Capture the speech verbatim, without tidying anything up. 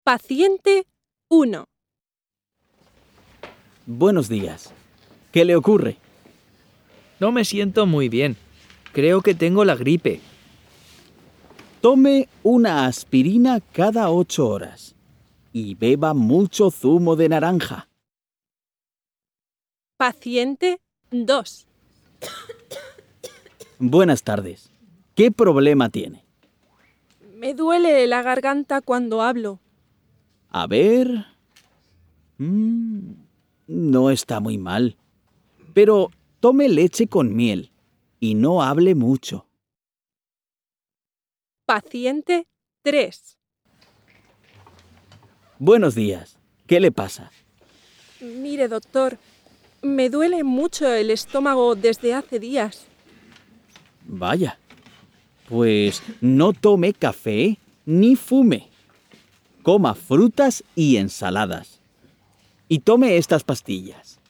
Paciente uno. Buenos días. ¿Qué le ocurre? No me siento muy bien. Creo que tengo la gripe. Tome una aspirina cada ocho horas y beba mucho zumo de naranja. Paciente dos. Buenas tardes. ¿Qué problema tiene? Me duele la garganta cuando hablo. A ver... Mm, no está muy mal. Pero tome leche con miel y no hable mucho. Paciente tres. Buenos días. ¿Qué le pasa? Mire, doctor, me duele mucho el estómago desde hace días. Vaya. Pues no tome café ni fume. Coma frutas y ensaladas. Y tome estas pastillas.